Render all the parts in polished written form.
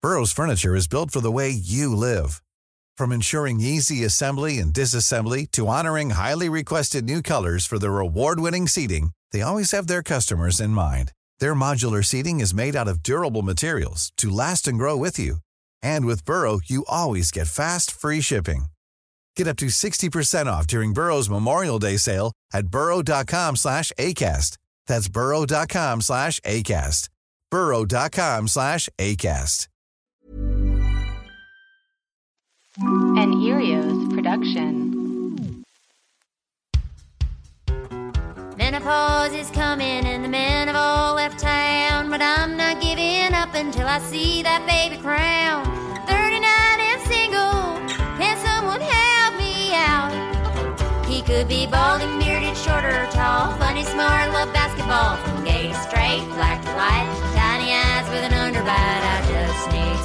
Burrow's furniture is built for the way you live. From ensuring easy assembly and disassembly to honoring highly requested new colors for their award-winning seating, they always have their customers in mind. Their modular seating is made out of durable materials to last and grow with you. And with Burrow, you always get fast, free shipping. Get up to 60% off during Burrow's Memorial Day sale at burrow.com/ACAST. That's burrow.com/ACAST. burrow.com/ACAST. An Erios production. Menopause is coming and the men have all left town, but I'm not giving up until I see that baby crown. 39 and single, can someone help me out? He could be balding, bearded, short or tall, funny, smart, love basketball, from gay to straight, black to white, tiny eyes with an underbite. I just need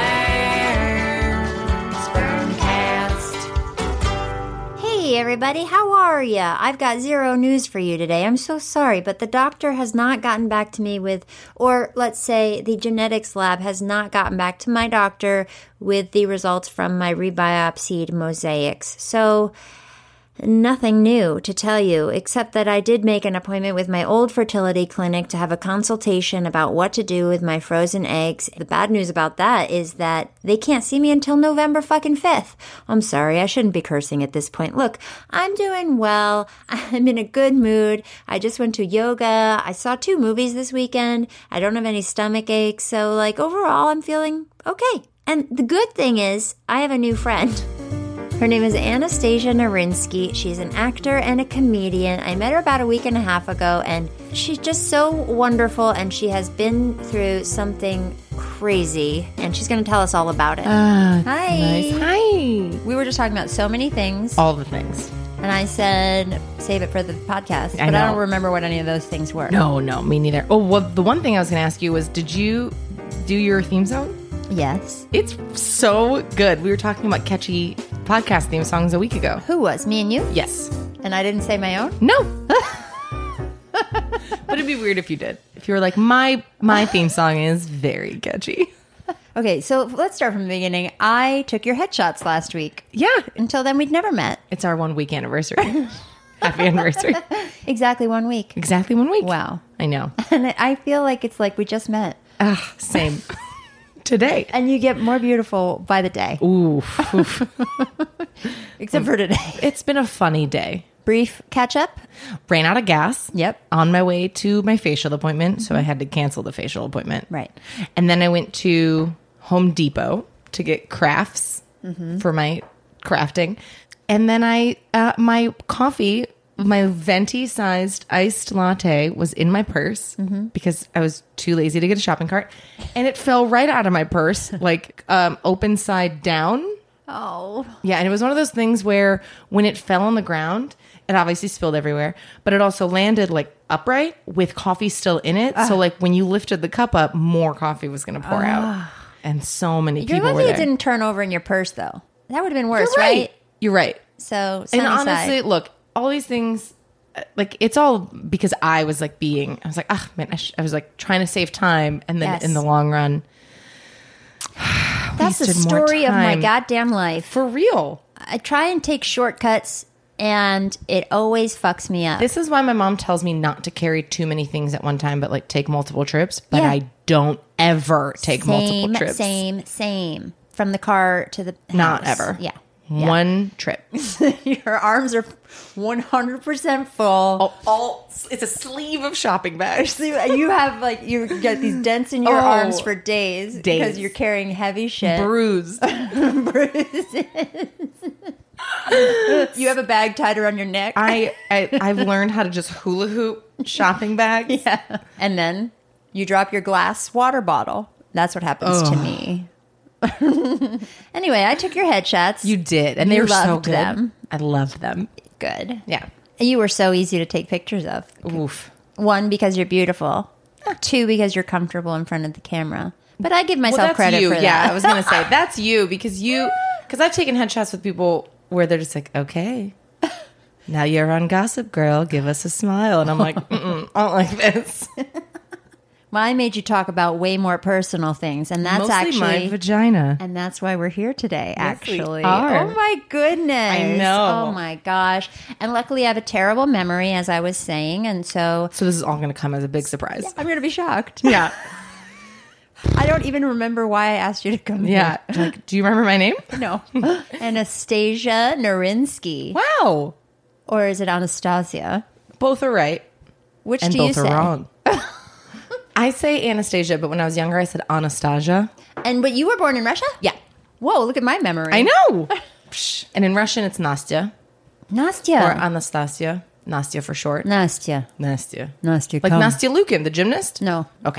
sperm cast. Hey everybody, how are ya? I've got zero news for you today. I'm so sorry, but the doctor has not gotten back to me with, or let's say the genetics lab has not gotten back to my doctor with the results from my rebiopsied mosaics. So nothing new to tell you, except that I did make an appointment with my old fertility clinic to have a consultation about what to do with my frozen eggs. The bad news about that is that they can't see me until November fucking 5th. I'm sorry, I shouldn't be cursing at this point. Look, I'm doing well. I'm in a good mood. I just went to yoga. I saw 2 movies this weekend. I don't have any stomach aches. So, overall, I'm feeling okay. And the good thing is, I have a new friend. Her name is Anastasia Narinsky. She's an actor and a comedian. I met her about a week and a half ago, and she's just so wonderful, and she has been through something crazy, and she's going to tell us all about it. Hi. Nice. Hi. We were just talking about so many things. All the things. And I said, save it for the podcast. But I don't remember what any of those things were. No, me neither. Oh, well, the one thing I was going to ask you was, did you do your theme song? Yes. It's so good. We were talking about catchy podcast theme songs a week ago. Who was? Me and you? Yes. And I didn't say my own? No. But it'd be weird if you did. If you were like, my theme song is very catchy. Okay, so let's start from the beginning. I took your headshots last week. Yeah. Until then, we'd never met. It's our 1 week anniversary. Happy anniversary. Exactly 1 week. Exactly 1 week. Wow. I know. And I feel like it's like we just met. Same. Today. And you get more beautiful by the day. Oof. Except for today. It's been a funny day. Brief catch up. Ran out of gas. Yep. On my way to my facial appointment. So I had to cancel the facial appointment. Right. And then I went to Home Depot to get crafts for my crafting. And then my coffee, my venti sized iced latte was in my purse because I was too lazy to get a shopping cart. And it fell right out of my purse, open side down. Oh. Yeah. And it was one of those things where when it fell on the ground, it obviously spilled everywhere, but it also landed upright with coffee still in it. So when you lifted the cup up, more coffee was going to pour out. And so many people were there. You're lucky it didn't turn over in your purse, though. That would have been worse, right? You're right. So, and honestly, look, all these things, it's all because I was I was I was trying to save time. And then in the long run, that's the story of my goddamn life. For real. I try and take shortcuts, and it always fucks me up. This is why my mom tells me not to carry too many things at one time, but take multiple trips. But I don't ever take multiple trips. Same. From the car to the house. Not ever. Yeah. One trip. Your arms are 100% full. It's a sleeve of shopping bags. You have you get these dents in your arms for days because you're carrying heavy shit. Bruised. You have a bag tied around your neck. I've learned how to just hula hoop shopping bags. Yeah. And then you drop your glass water bottle. That's what happens to me. Anyway, I took your headshots. You did, and they were so good. Them. I loved them. Good. Yeah. You were so easy to take pictures of. Oof. 1, because you're beautiful. 2, because you're comfortable in front of the camera. But I give myself credit for that. Yeah, I was going to say, that's you, because I've taken headshots with people where they're just okay, now you're on Gossip Girl, give us a smile. And I'm like, I don't like this. Well, I made you talk about way more personal things, and that's Mostly actually my vagina. and that's why we're here today, Yes, we actually. are. Oh my goodness. I know. Oh my gosh. And luckily I have a terrible memory, as I was saying, and so So this is all going to come as a big surprise. I'm going to be shocked. Yeah. I don't even remember why I asked you to come Yeah. Like, do you remember my name? here. No. Anastasia Narinsky. Wow. Or is it Anastasia? Both are right. Which And do you both say? are wrong. I say Anastasia, but when I was younger, I said Anastasia. But you were born in Russia? Yeah. Whoa, look at my memory. I know. Psh. And in Russian, it's Nastya or Nastya. Anastasia. Nastya for short. Nastya. Nastya. Nastya. Like come. Nastya Lukin, the gymnast? No. Okay.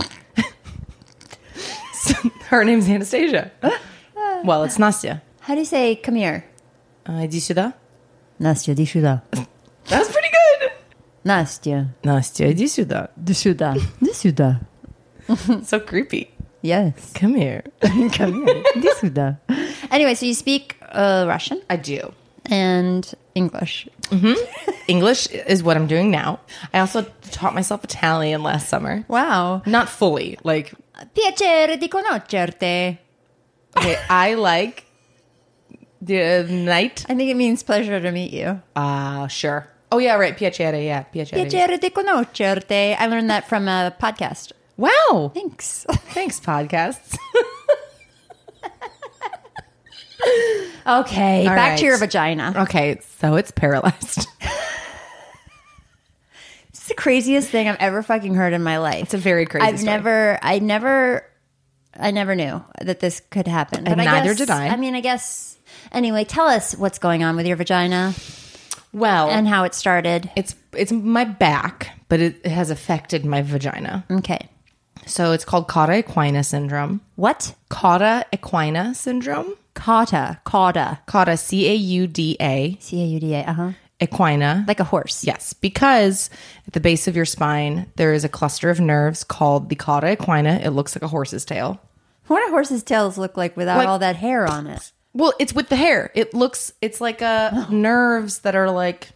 So, her name's Anastasia. Well, it's Nastya. How do you say come here? Иди сюда. Nastya, di сюда. That was pretty good. Nastya, Nastya, иди сюда. di сюда. Di сюда. So creepy. Yes. Come here. Come here. Di сюда. Anyway, so you speak Russian I do. and English. English is what I'm doing now. I also taught myself Italian last summer. Wow. Not fully. Like, Piacere di conoscerti. okay, I like the night. I think it means pleasure to meet you. Sure. Oh, yeah, right. Piacere. Yeah, piacere. Piacere di conoscerti. I learned that from a podcast. Wow. Thanks. Thanks, podcasts. Okay, All back right. to your vagina. Okay, so it's paralyzed. It's the craziest thing I've ever fucking heard in my life. It's a very crazy story. I never knew that this could happen. And But neither guess- did I. I mean, I guess. Anyway, tell us what's going on with your vagina Well, and how it started. it's my back, but it has affected my vagina. Okay. So it's called Cauda equina syndrome. What? Cauda equina syndrome. Cauda. Cauda, C-A-U-D-A, C-A-U-D-A. Uh-huh. equina. Like a horse. Yes, because at the base of your spine, there is a cluster of nerves called the cauda equina. It looks like a horse's tail. What do horses' tails look like without Like- all that hair on it? Well, it's with the hair. It's like nerves that are like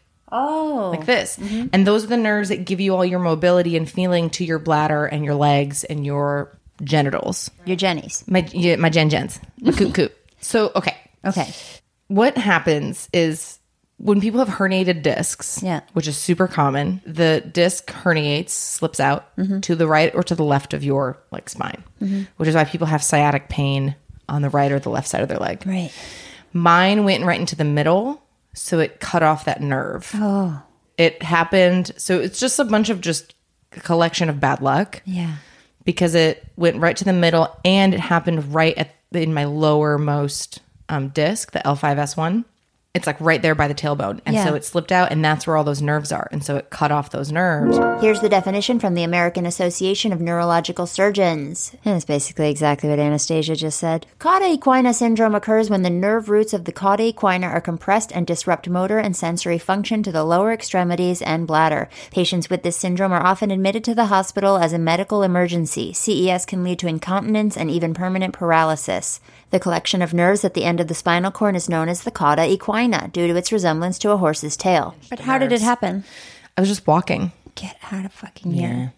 this. And those are the nerves that give you all your mobility and feeling to your bladder and your legs and your genitals. Your jennies. My gens. My coot. So, okay. Okay. What happens is when people have herniated discs, Yeah. which is super common, the disc herniates, slips out to the right or to the left of your like spine, which is why people have sciatic pain on the right or the left side of their leg. Right. Mine went right into the middle, so it cut off that nerve. Oh. It happened. So it's just a bunch of just a collection of bad luck. Yeah. Because it went right to the middle and it happened right in my lowermost disc, the L5S1. It's like right there by the tailbone. And Yeah. so it slipped out and that's where all those nerves are. And so it cut off those nerves. Here's the definition from the American Association of Neurological Surgeons. And it's basically exactly what Anastasia just said. Cauda equina syndrome occurs when the nerve roots of the cauda equina are compressed and disrupt motor and sensory function to the lower extremities and bladder. Patients with this syndrome are often admitted to the hospital as a medical emergency. CES can lead to incontinence and even permanent paralysis. The collection of nerves at the end of the spinal cord is known as the cauda equina due to its resemblance to a horse's tail. But how did it happen? I was just walking. Get out of fucking here.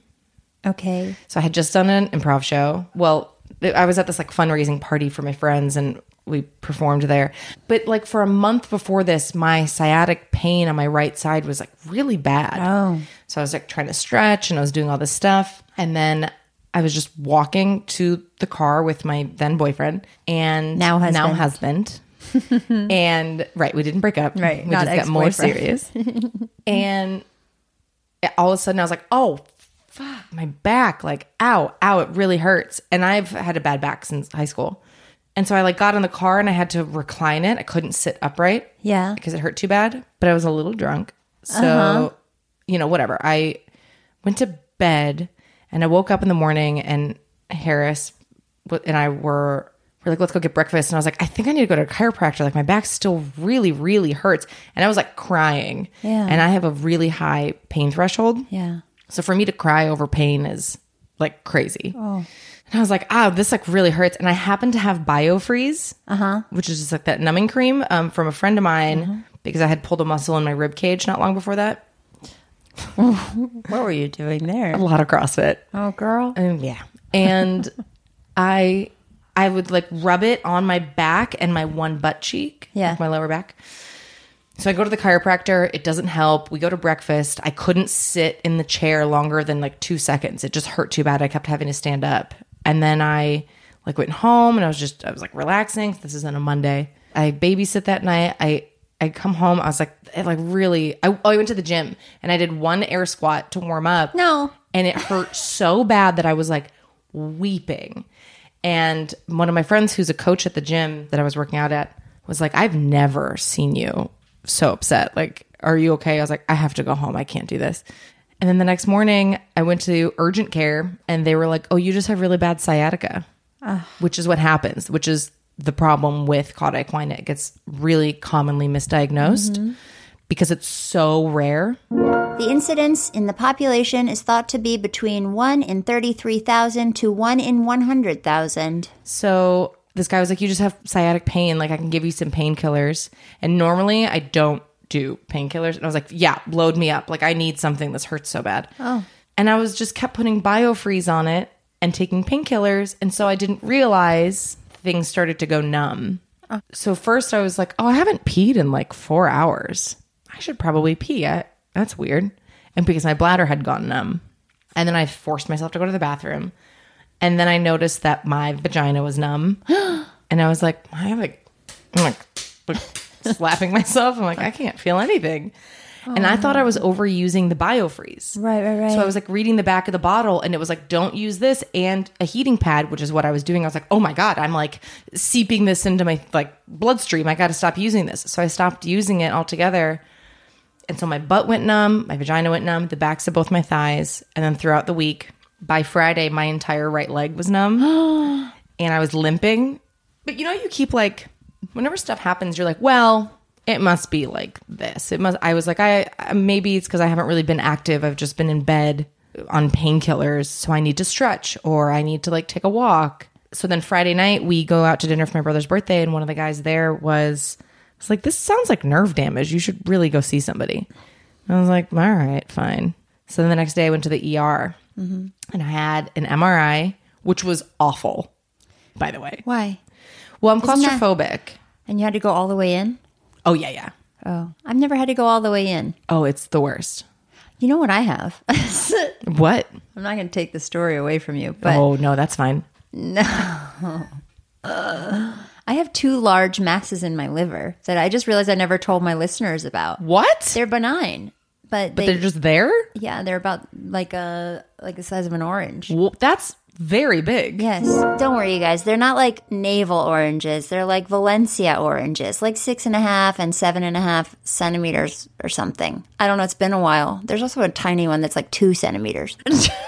Okay. So I had just done an improv show. Well, I was at this like fundraising party for my friends and we performed there. But like for a month before this, my sciatic pain on my right side was like really bad. Oh. So I was like trying to stretch and I was doing all this stuff. And then I was just walking to the car with my then boyfriend and Now husband. And we didn't break up. Right, We not just got more ex-boyfriend. serious. And all of a sudden I was like, oh, fuck, my back, like, ow, it really hurts. And I've had a bad back since high school. And so I like got in the car and I had to recline it. I couldn't sit upright. Yeah. Because it hurt too bad. But I was a little drunk. So, whatever. I went to bed and I woke up in the morning and Harris and I were like, let's go get breakfast. And I was like, I think I need to go to a chiropractor. Like my back still really, really hurts. And I was like crying. Yeah. And I have a really high pain threshold. Yeah. So for me to cry over pain is like crazy. Oh. And I was like, this like really hurts. And I happened to have BioFreeze, which is just like that numbing cream from a friend of mine because I had pulled a muscle in my rib cage not long before that. What were you doing there? A lot of CrossFit. Oh, girl. Yeah. And I would like rub it on my back and my one butt cheek. Yeah. Like my lower back. So I go to the chiropractor. It doesn't help. We go to breakfast. I couldn't sit in the chair longer than like 2 seconds. It just hurt too bad. I kept having to stand up. And then I like went home and I was like relaxing. This is on a Monday. I babysit that night. I come home. I was like really, I went to the gym and I did one air squat to warm up. No. And it hurt so bad that I was like weeping. And one of my friends who's a coach at the gym that I was working out at was like, I've never seen you so upset. Like, are you okay? I was like, I have to go home. I can't do this. And then the next morning I went to urgent care and they were like, oh, you just have really bad sciatica, which is what happens, which is the problem with cauda equina. It gets really commonly misdiagnosed because it's so rare. The incidence in the population is thought to be between 1 in 33,000 to 1 in 100,000. So this guy was like, you just have sciatic pain. Like, I can give you some painkillers. And normally I don't do painkillers. And I was like, yeah, load me up. Like, I need something. This hurts so bad. Oh. And I was just kept putting BioFreeze on it and taking painkillers. And so I didn't realize things started to go numb. Oh. So first I was like, oh, I haven't peed in like 4 hours. I should probably pee. That's weird. And because my bladder had gone numb. And then I forced myself to go to the bathroom. And then I noticed that my vagina was numb. And I was like, I'm like slapping myself. I'm like, I can't feel anything. And I thought I was overusing the BioFreeze. Right. So I was like reading the back of the bottle and it was like, don't use this and a heating pad, which is what I was doing. I was like, oh my God, I'm like seeping this into my like bloodstream. I got to stop using this. So I stopped using it altogether. And so my butt went numb, my vagina went numb, the backs of both my thighs. And then throughout the week, by Friday, my entire right leg was numb and I was limping. But you know, you keep like, whenever stuff happens, you're like, well, it must be like this. I was like, maybe it's because I haven't really been active. I've just been in bed on painkillers. So I need to stretch or I need to like take a walk. So then Friday night we go out to dinner for my brother's birthday. And one of the guys there was like, this sounds like nerve damage. You should really go see somebody. And I was like, all right, fine. So then the next day I went to the ER and I had an MRI, which was awful, by the way. Why? Well, I'm claustrophobic. And you had to go all the way in? Oh, yeah. Oh, I've never had to go all the way in. Oh, it's the worst. You know what I have? What? I'm not going to take the story away from you. But oh, no, that's fine. No. I have 2 large masses in my liver that I just realized I never told my listeners about. What? They're benign. But they're just there? Yeah, they're about like the size of an orange. Well, that's very big. Yes. Don't worry, you guys. They're not like navel oranges. They're like Valencia oranges, like 6.5 and 7.5 centimeters or something. I don't know. It's been a while. There's also a tiny one that's like 2 centimeters.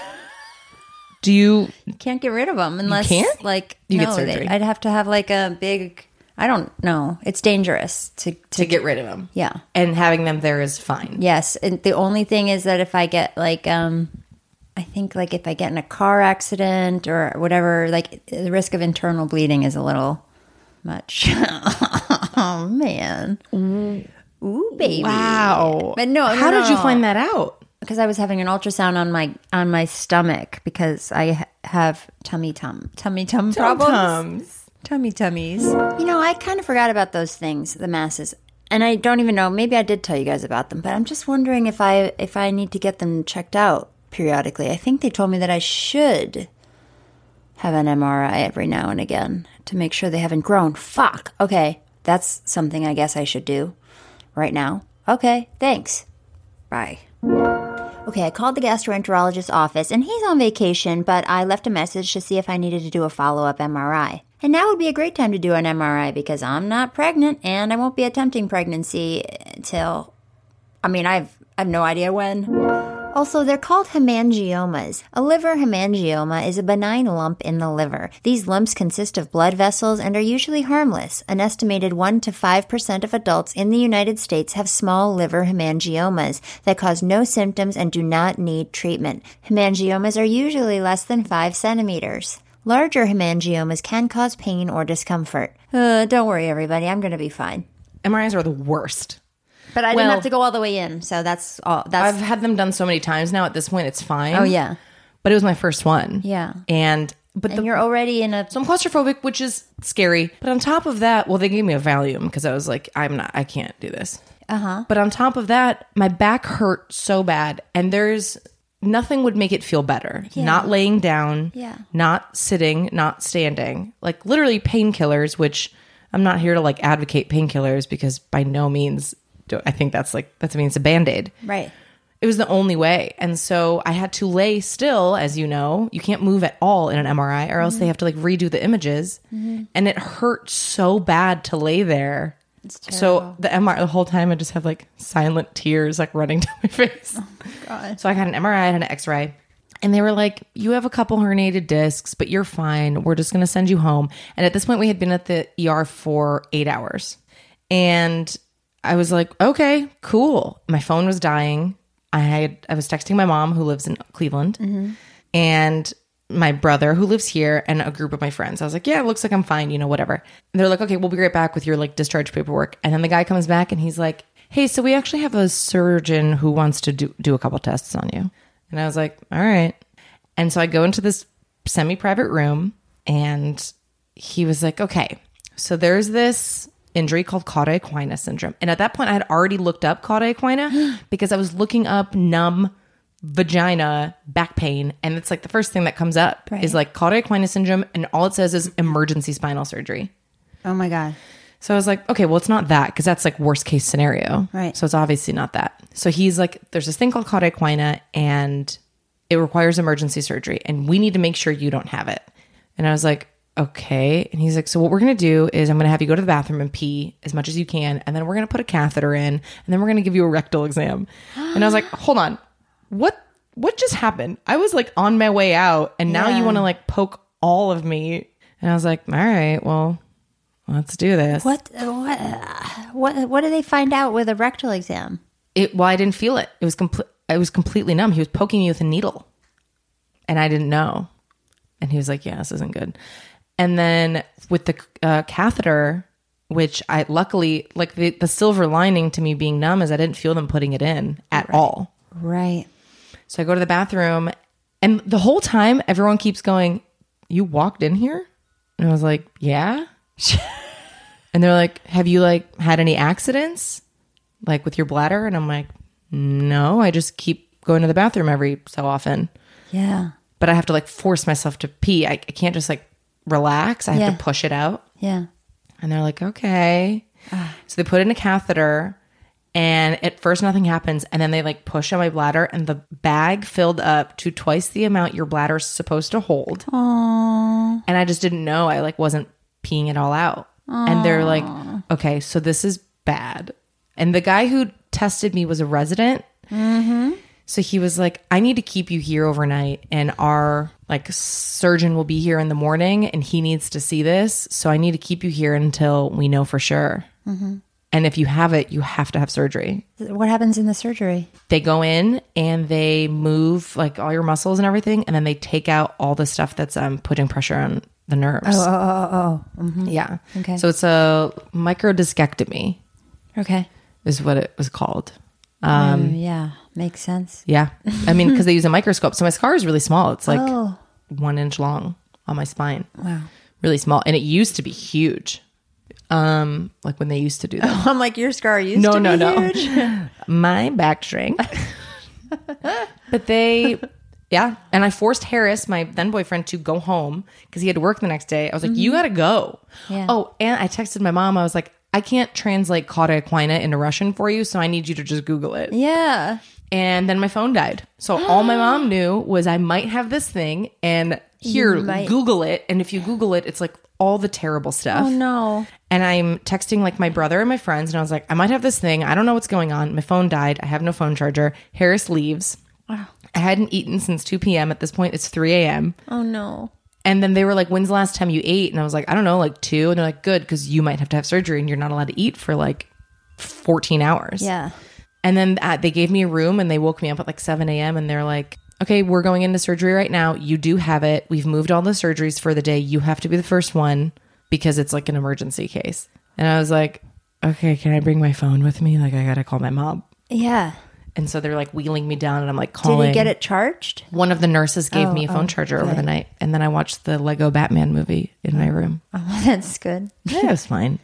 Do you can't get rid of them unless you can't? Like you get surgery? I'd have to have like a big. I don't know. It's dangerous to get rid of them. Yeah, and having them there is fine. Yes, and the only thing is that if I get like I think like if I get in a car accident or whatever, like the risk of internal bleeding is a little much. Oh man. Ooh, baby. Wow. But no. How did you find that out? Because I was having an ultrasound on my stomach because I have tummy problems. Tummies. You know, I kind of forgot about those things, the masses. And I don't even know, maybe I did tell you guys about them, but I'm just wondering if I need to get them checked out periodically. I think they told me that I should have an MRI every now and again to make sure they haven't grown. Fuck. Okay. That's something I guess I should do right now. Okay. Thanks. Bye. Okay, I called the gastroenterologist's office, and he's on vacation, but I left a message to see if I needed to do a follow-up MRI. And now would be a great time to do an MRI because I'm not pregnant, and I won't be attempting pregnancy till... I have no idea when. Also, they're called hemangiomas. A liver hemangioma is a benign lump in the liver. These lumps consist of blood vessels and are usually harmless. An estimated 1 to 5% of adults in the United States have small liver hemangiomas that cause no symptoms and do not need treatment. Hemangiomas are usually less than 5 centimeters. Larger hemangiomas can cause pain or discomfort. Don't worry, everybody. I'm going to be fine. MRIs are the worst. But I didn't have to go all the way in, so that's all. I've had them done so many times now. At this point, it's fine. Oh, yeah. But it was my first one. Yeah. And you're already in a... So I'm claustrophobic, which is scary. But on top of that, well, they gave me a Valium because I was like, I can't do this. But on top of that, my back hurt so bad. And nothing would make it feel better. Yeah. Not laying down. Yeah. Not sitting, not standing. Like literally painkillers, which I'm not here to like advocate painkillers because by no means, I think that means a Band-Aid. Right. It was the only way. And so I had to lay still, as you know. You can't move at all in an MRI or else they have to like redo the images. And it hurt so bad to lay there. It's terrible. So the MRI, the whole time I just have like silent tears like running down my face. Oh my God. So I got an MRI and an X-ray. And they were like, you have a couple herniated discs, but you're fine. We're just going to send you home. And at this point, we had been at the ER for 8 hours. And I was like, okay, cool. My phone was dying. I was texting my mom who lives in Cleveland and my brother who lives here and a group of my friends. I was like, yeah, it looks like I'm fine, whatever. And they're like, okay, we'll be right back with your like discharge paperwork. And then the guy comes back and he's like, hey, so we actually have a surgeon who wants to do a couple tests on you. And I was like, all right. And so I go into this semi-private room and he was like, okay, so there's this injury called cauda equina syndrome. And at that point, I had already looked up cauda equina because I was looking up numb vagina back pain. And it's like the first thing that comes up is like cauda equina syndrome. And all it says is emergency spinal surgery. Oh my God. So I was like, okay, well, it's not that because that's like worst case scenario. Right. So it's obviously not that. So he's like, there's this thing called cauda equina and it requires emergency surgery and we need to make sure you don't have it. And I was like, okay. And he's like, so what we're going to do is I'm going to have you go to the bathroom and pee as much as you can. And then we're going to put a catheter in and then we're going to give you a rectal exam. And I was like, hold on, what just happened? I was like on my way out and now you want to like poke all of me. And I was like, all right, well, let's do this. What did they find out with a rectal exam? Well, I didn't feel it. It was completely numb. He was poking me with a needle and I didn't know. And he was like, yeah, this isn't good. And then with the catheter, which I luckily, like the silver lining to me being numb is I didn't feel them putting it in at all. Right. So I go to the bathroom and the whole time everyone keeps going, you walked in here? And I was like, yeah. And they're like, have you like had any accidents like with your bladder? And I'm like, no, I just keep going to the bathroom every so often. Yeah. But I have to like force myself to pee. I can't just like relax. I have to push it out. Yeah. And they're like, okay. So they put in a catheter and at first nothing happens. And then they like push on my bladder and the bag filled up to twice the amount your bladder's supposed to hold. Aww. And I just didn't know. I like wasn't peeing it all out. Aww. And they're like, okay, so this is bad. And the guy who tested me was a resident. Mm-hmm. So he was like, I need to keep you here overnight and our like surgeon will be here in the morning and he needs to see this. So I need to keep you here until we know for sure. Mm-hmm. And if you have it, you have to have surgery. What happens in the surgery? They go in and they move like all your muscles and everything. And then they take out all the stuff that's putting pressure on the nerves. Oh. Mm-hmm. Yeah. Okay. So it's a microdiscectomy. Okay. Is what it was called. Yeah. Makes sense. Yeah. I mean, because they use a microscope. So my scar is really small. It's like 1 inch long on my spine. Wow. Really small. And it used to be huge. Like when they used to do that. I'm like, your scar used to be huge. My back shrank. But yeah. And I forced Harris, my then boyfriend, to go home because he had to work the next day. I was like, you got to go. Yeah. Oh, and I texted my mom. I was like, I can't translate cauda equina into Russian for you. So I need you to just Google it. Yeah. And then my phone died. So all my mom knew was I might have this thing and here, Google it. And if you Google it, it's like all the terrible stuff. Oh no. And I'm texting like my brother and my friends and I was like, I might have this thing. I don't know what's going on. My phone died. I have no phone charger. Harris leaves. Wow. I hadn't eaten since 2 p.m. At this point, it's 3 a.m. Oh no. And then they were like, when's the last time you ate? And I was like, I don't know, like 2. And they're like, good, because you might have to have surgery and you're not allowed to eat for like 14 hours. Yeah. And then they gave me a room and they woke me up at like 7 a.m. and they're like, okay, we're going into surgery right now. You do have it. We've moved all the surgeries for the day. You have to be the first one because it's like an emergency case. And I was like, okay, can I bring my phone with me? Like, I got to call my mom. Yeah. And so they're like wheeling me down and I'm like Did calling. he get it charged? One of the nurses gave me a phone charger over the night. And then I watched the Lego Batman movie in my room. Oh, that's good. Yeah, it was fine.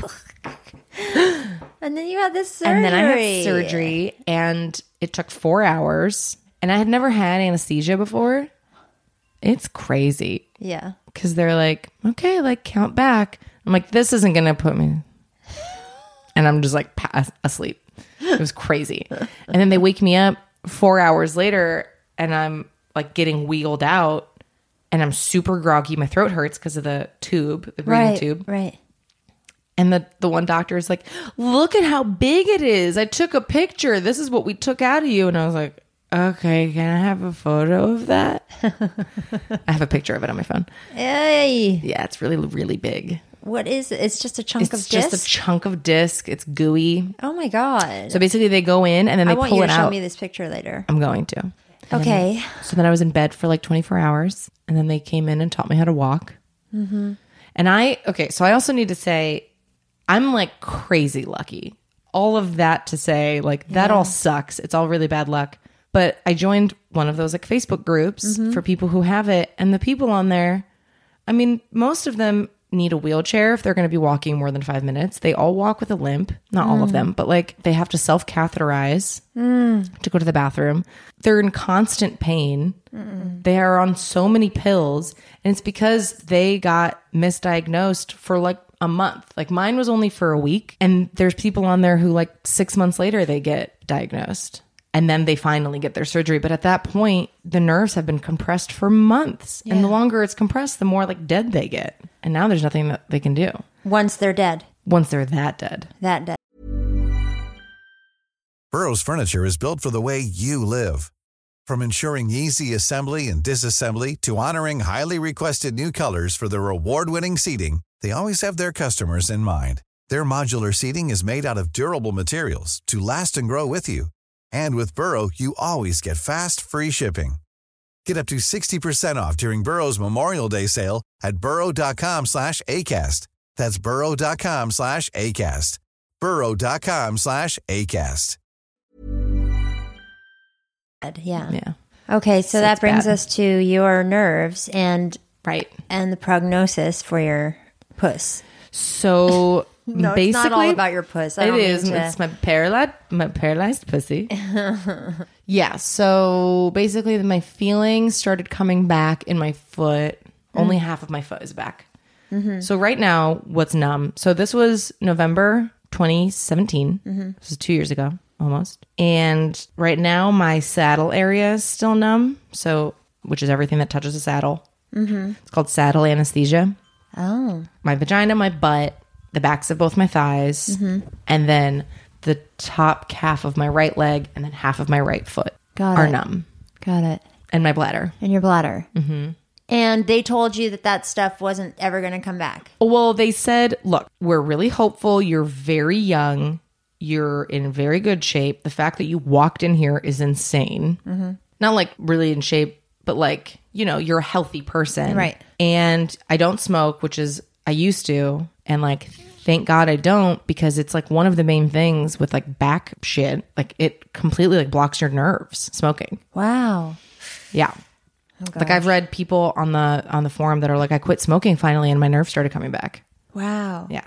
And then you had this surgery. And then I had surgery and it took 4 hours. And I had never had anesthesia before. It's crazy. Yeah. Because they're like, okay, like count back. I'm like, this isn't going to put me. And I'm just like asleep. It was crazy. And then they wake me up 4 hours later and I'm like getting wheeled out and I'm super groggy. My throat hurts because of the tube, the breathing tube. Right. And the one doctor is like, look at how big it is. I took a picture. This is what we took out of you. And I was like, okay, can I have a photo of that? I have a picture of it on my phone. Hey. Yeah, it's really, really big. What is it? It's just a chunk of disc? It's just a chunk of disc. It's gooey. Oh my God. So basically they go in and then they I want pull you it to out. show me this picture later. I'm going to. Okay. So then I was in bed for like 24 hours and then they came in and taught me how to walk. Mm-hmm. And so I also need to say, I'm like crazy lucky. All of that to say, like that all sucks. It's all really bad luck. But I joined one of those like Facebook groups for people who have it. And the people on there, I mean, most of them need a wheelchair if they're going to be walking more than 5 minutes. They all walk with a limp. Not all of them, but like they have to self-catheterize to go to the bathroom. They're in constant pain. They are on so many pills. And it's because they got misdiagnosed for like a month. Like mine was only for a week. And there's people on there who like 6 months later, they get diagnosed. And then they finally get their surgery. But at that point, the nerves have been compressed for months. Yeah. And the longer it's compressed, the more like dead they get. And now there's nothing that they can do. Once they're dead. Once they're that dead. That dead. Burrow's furniture is built for the way you live. From ensuring easy assembly and disassembly to honoring highly requested new colors for their award-winning seating, they always have their customers in mind. Their modular seating is made out of durable materials to last and grow with you. And with Burrow, you always get fast, free shipping. Get up to 60% off during Burrow's Memorial Day sale at burrow.com/ACAST. That's burrow.com/ACAST. burrow.com/ACAST. Yeah. Okay, so that brings us to your nerves and the prognosis for your puss. So No, basically, it's not all about your puss. It is. It's my paralyzed pussy. Yeah. So basically, my feelings started coming back in my foot. Only half of my foot is back. Mm-hmm. So right now, what's numb? So this was November 2017. This is 2 years ago, almost. And right now, my saddle area is still numb. So, which is everything that touches the saddle. It's called saddle anesthesia. Oh. My vagina, my butt, the backs of both my thighs, and then the top calf of my right leg and then half of my right foot are numb. Got it. And my bladder. And your bladder. Mm-hmm. And they told you that stuff wasn't ever going to come back. Well, they said, look, we're really hopeful. You're very young. You're in very good shape. The fact that you walked in here is insane. Not like really in shape, but like, you know, you're a healthy person. Right. And I don't smoke, which is, I used to. And like, thank God I don't, because it's like one of the main things with like back shit. Like it completely like blocks your nerves, smoking. Wow. Yeah. Oh, like I've read people on the forum that are like, I quit smoking finally and my nerves started coming back. Wow. Yeah.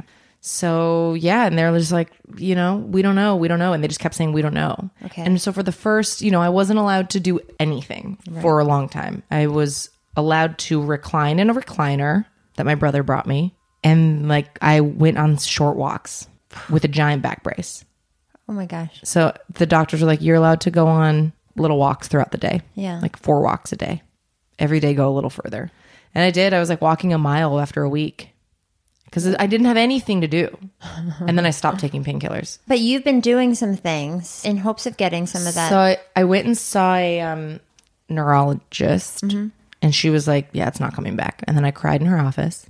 So yeah, and they're just like, you know, we don't know. And they just kept saying, we don't know. Okay. And so for the first, you know, I wasn't allowed to do anything for a long time. I was allowed to recline in a recliner that my brother brought me. And like I went on short walks with a giant back brace. Oh my gosh. So the doctors were like, you're allowed to go on little walks throughout the day. Yeah. Like 4 walks a day. Every day go a little further. And I did. I was like walking a mile after a week because I didn't have anything to do. And then I stopped taking painkillers. But you've been doing some things in hopes of getting some of that. So I went and saw a neurologist and she was like, yeah, it's not coming back. And then I cried in her office.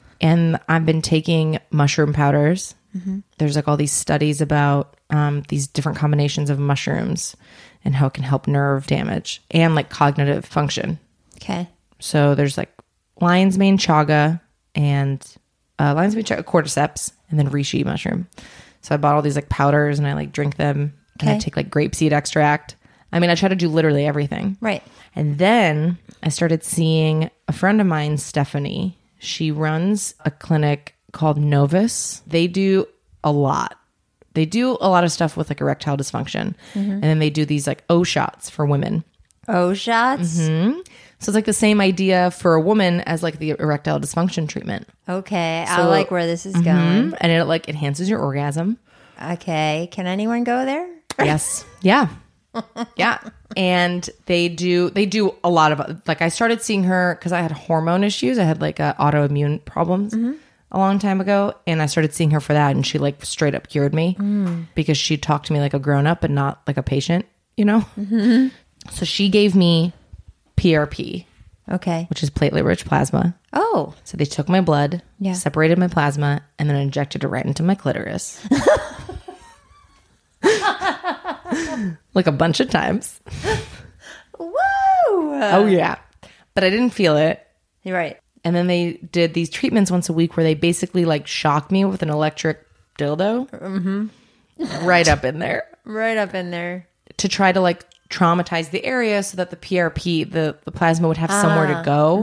And I've been taking mushroom powders. There's like all these studies about these different combinations of mushrooms and how it can help nerve damage and like cognitive function. Okay. So there's like lion's mane chaga and lion's mane cordyceps, and then reishi mushroom. So I bought all these like powders and I like drink them. And I Okay. take like grapeseed extract. I mean, I try to do literally everything. Right. And then I started seeing a friend of mine, Stephanie. She runs a clinic called Novus. They do a lot. They do a lot of stuff with like erectile dysfunction. And then they do these like O shots for women. O shots. So it's like the same idea for a woman as like the erectile dysfunction treatment. Okay. I So- like where this is going. And it like enhances your orgasm. Okay. Can anyone go there? Yes. Yeah. Yeah. And they do a lot of, like, I started seeing her because I had hormone issues. I had like autoimmune problems a long time ago. And I started seeing her for that. And she like straight up cured me because she talked to me like a grown up and not like a patient, you know? So she gave me PRP, Okay. which is platelet rich plasma. Oh. So they took my blood, Yeah. separated my plasma, and then injected it right into my clitoris. Like a bunch of times. Woo! Oh, yeah. But I didn't feel it. You're right. And then they did these treatments once a week where they basically like shock me with an electric dildo right up in there Right up in there. to try to like traumatize the area so that the PRP, the plasma would have somewhere to go.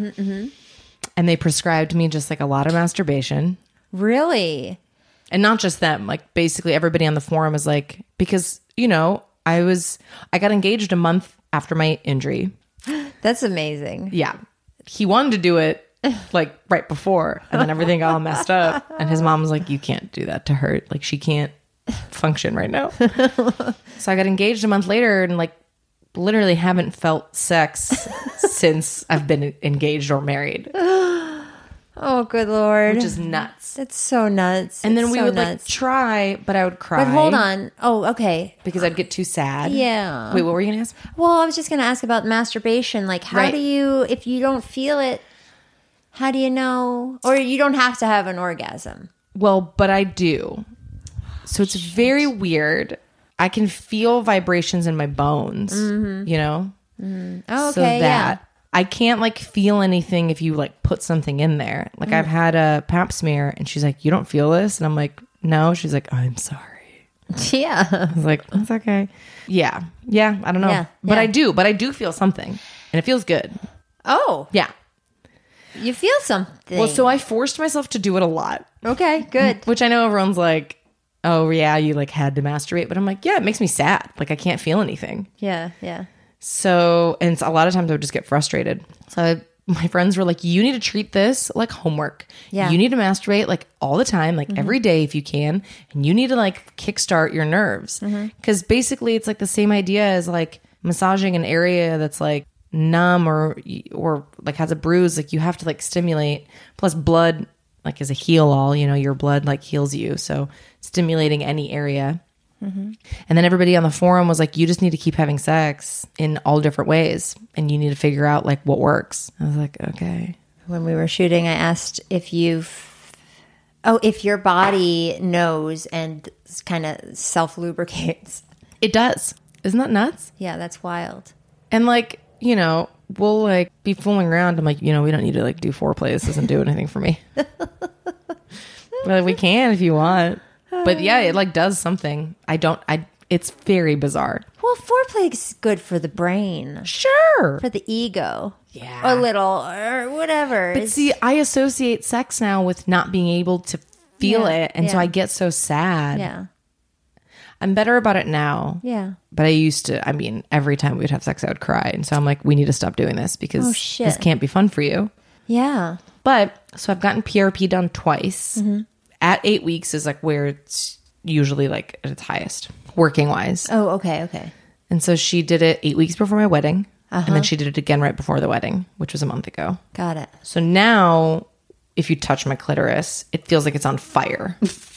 And they prescribed me just like a lot of masturbation. Really? And not just them, like basically everybody on the forum is like, because, you know, I got engaged a month after my injury. That's amazing. Yeah. He wanted to do it like right before, and then everything got all messed up. And his mom was like, you can't do that to her. Like, she can't function right now. So I got engaged a month later and like literally haven't felt sex since I've been engaged or married, Oh, good Lord. which is nuts. That's so nuts. And then It's we so would nuts. like try, but I would cry. But hold on. Oh, okay. Because I'd get too sad. Yeah. Wait, what were you going to ask? Well, I was just going to ask about masturbation. Like, how Right. do you, if you don't feel it, how do you know? Or you don't have to have an orgasm. Well, but I do. So it's very weird. I can feel vibrations in my bones, you know? Oh, okay. So that I can't like feel anything if you like put something in there. Like I've had a pap smear and she's like, you don't feel this? And I'm like, no. She's like, I'm sorry. Yeah. I was like, it's okay. Yeah. Yeah. I don't know. Yeah, But yeah. I do feel something and it feels good. Oh, Yeah. you feel something. Well, so I forced myself to do it a lot, Okay, good. which I know everyone's like, oh yeah, you like had to masturbate. But I'm like, yeah, it makes me sad. Like I can't feel anything. Yeah, yeah. So, and a lot of times I would just get frustrated. So my friends were like, you need to treat this like homework. Yeah. You need to masturbate like all the time, like every day if you can. And you need to like kickstart your nerves. Because basically it's like the same idea as like massaging an area that's like numb or like has a bruise. Like you have to like stimulate. Plus blood like is a heal all, you know, your blood like heals you. So stimulating any area. And then everybody on the forum was like, you just need to keep having sex in all different ways. And you need to figure out like what works. I was like, okay. When we were shooting, I asked if if your body knows and kind of self-lubricates. It does. Isn't that nuts? Yeah, that's wild. And like, you know, we'll like be fooling around. I'm like, you know, we don't need to like do foreplay. This doesn't do anything for me. But we can if you want. But yeah, it like does something. It's very bizarre. Well, foreplay is good for the brain, Sure. for the ego. Yeah. A little, or whatever. But see, I associate sex now with not being able to feel Yeah, it. And so yeah. I get so sad. Yeah, I'm better about it now. yeah. But I used to, I mean, every time we'd have sex, I would cry. And so I'm like, we need to stop doing this because Oh, shit. this can't be fun for you. Yeah. But so I've gotten PRP done twice. At 8 weeks is like where it's usually like at its highest, working wise. Oh, okay, okay. And so she did it 8 weeks before my wedding. And then she did it again right before the wedding, which was a month ago. Got it. So now if you touch my clitoris, it feels like it's on fire.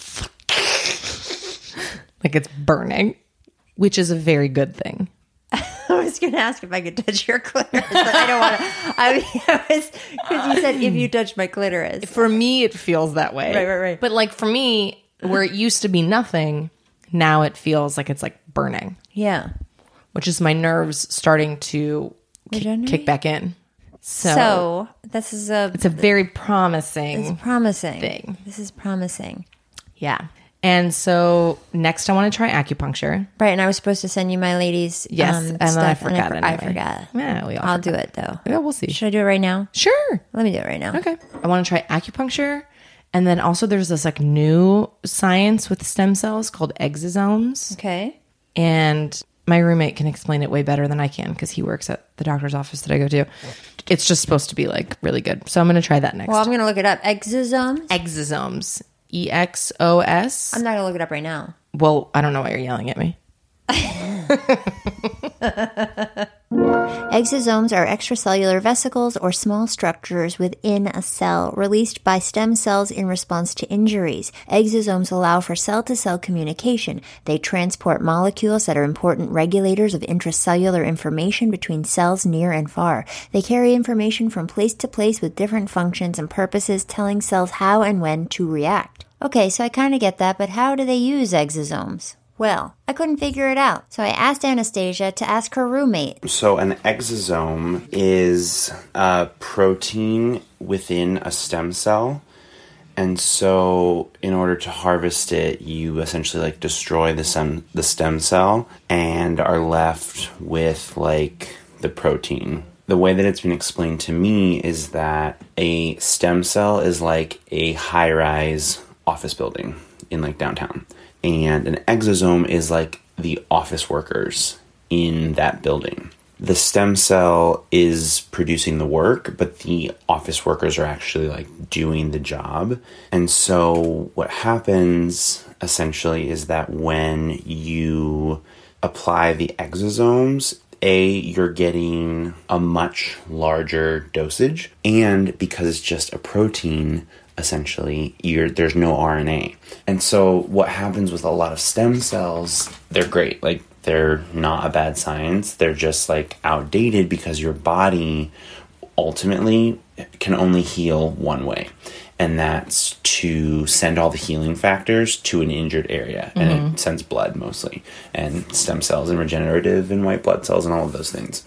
Like it's burning, which is a very good thing. I was going to ask if I could touch your clitoris, but I don't want to. I was, because you said if you touch my clitoris. For me, it feels that way. Right. But like for me, where it used to be nothing, now it feels like it's like burning, Yeah. which is my nerves starting to kick back in. So this is it's a very promising thing. This is promising. Yeah. And so next I want to try acupuncture. Right, and I was supposed to send you my lady's Yes, and then I forgot anyway. I forgot. Yeah, we all I'll forgot. do it though. Yeah, we'll see. Should I do it right now? Sure. Let me do it right now. Okay. I want to try acupuncture. And then also there's this like new science with stem cells called exosomes. Okay. And my roommate can explain it way better than I can because he works at the doctor's office that I go to. It's just supposed to be like really good. So I'm going to try that next. Well, I'm going to look it up. Exosomes? Exosomes. EXOS. I'm not going to look it up right now. Well, I don't know why you're yelling at me. Exosomes are extracellular vesicles or small structures within a cell released by stem cells in response to injuries. Exosomes allow for cell-to-cell communication. They transport molecules that are important regulators of intracellular information between cells near and far. They carry information from place to place with different functions and purposes, telling cells how and when to react. Okay, so I kind of get that, but how do they use exosomes? Well, I couldn't figure it out, so I asked Anastasia to ask her roommate. So an exosome is a protein within a stem cell. And so in order to harvest it, you essentially like destroy the stem cell and are left with like the protein. The way that it's been explained to me is that a stem cell is like a high-rise office building in like downtown. And an exosome is like the office workers in that building. The stem cell is producing the work, but the office workers are actually like doing the job. And so what happens essentially is that when you apply the exosomes, you're getting a much larger dosage, and because it's just a protein, essentially, there's no RNA. And so what happens with a lot of stem cells, they're great. Like, they're not a bad science. They're just, like, outdated because your body ultimately can only heal one way. And that's to send all the healing factors to an injured area. And it sends blood, mostly. And stem cells and regenerative and white blood cells and all of those things.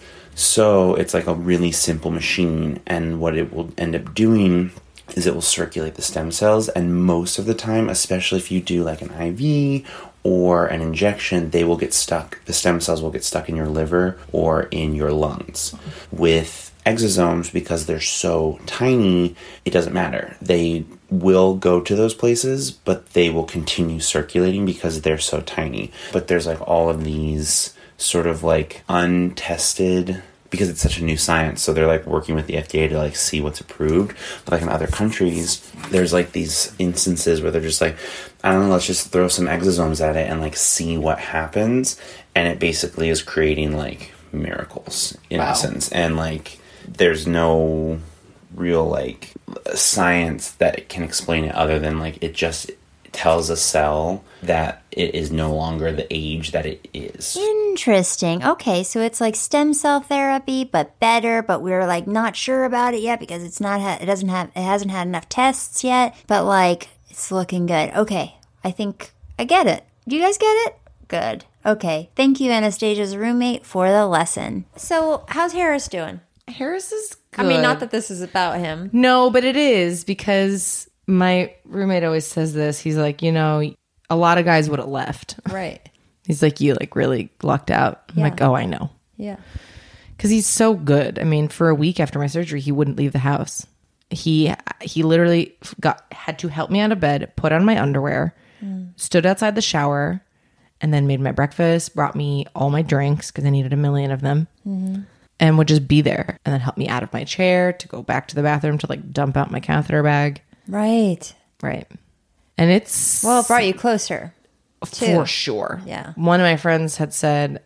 So it's like a really simple machine. And what it will end up doing is it will circulate the stem cells, and most of the time, especially if you do like an IV or an injection, they will get stuck. The stem cells will get stuck in your liver or in your lungs. With exosomes, because they're so tiny, it doesn't matter. They will go to those places, but they will continue circulating because they're so tiny. But there's like all of these sort of like untested, because it's such a new science, so they're like working with the FDA to like see what's approved. But like in other countries, there's like these instances where they're just like, I don't know, let's just throw some exosomes at it and like see what happens. And it basically is creating like miracles in essence. And like there's no real like science that can explain it other than like it just tells a cell that it is no longer the age that it is. Interesting. Okay, so it's like stem cell therapy, but better. But we're like not sure about it yet because it's not. It hasn't had enough tests yet. But like it's looking good. Okay, I think I get it. Do you guys get it? Good. Okay. Thank you, Anastasia's roommate, for the lesson. So how's Harris doing? Harris is good. I mean, not that this is about him. No, but it is, because my roommate always says this. He's like, you know, a lot of guys would have left. Right. He's like, you like really lucked out. I'm like, oh, I know. Yeah. Because he's so good. I mean, for a week after my surgery, he wouldn't leave the house. He literally had to help me out of bed, put on my underwear, stood outside the shower, and then made my breakfast, brought me all my drinks because I needed a million of them, and would just be there, and then help me out of my chair to go back to the bathroom to like dump out my catheter bag. Right. Right. And it's... Well, it brought you closer. For sure. Yeah. One of my friends had said,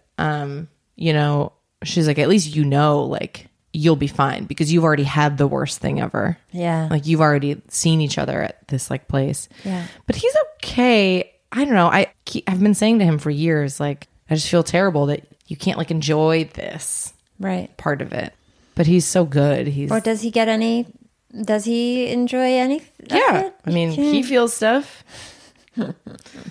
you know, she's like, at least you know, like, you'll be fine because you've already had the worst thing ever. Yeah. Like, you've already seen each other at this, like, place. Yeah. But he's okay. I don't know. I've been saying to him for years, like, I just feel terrible that you can't, like, enjoy this part of it. But he's so good. Or does he get any... Does he enjoy any? Yeah. I mean, he feels stuff.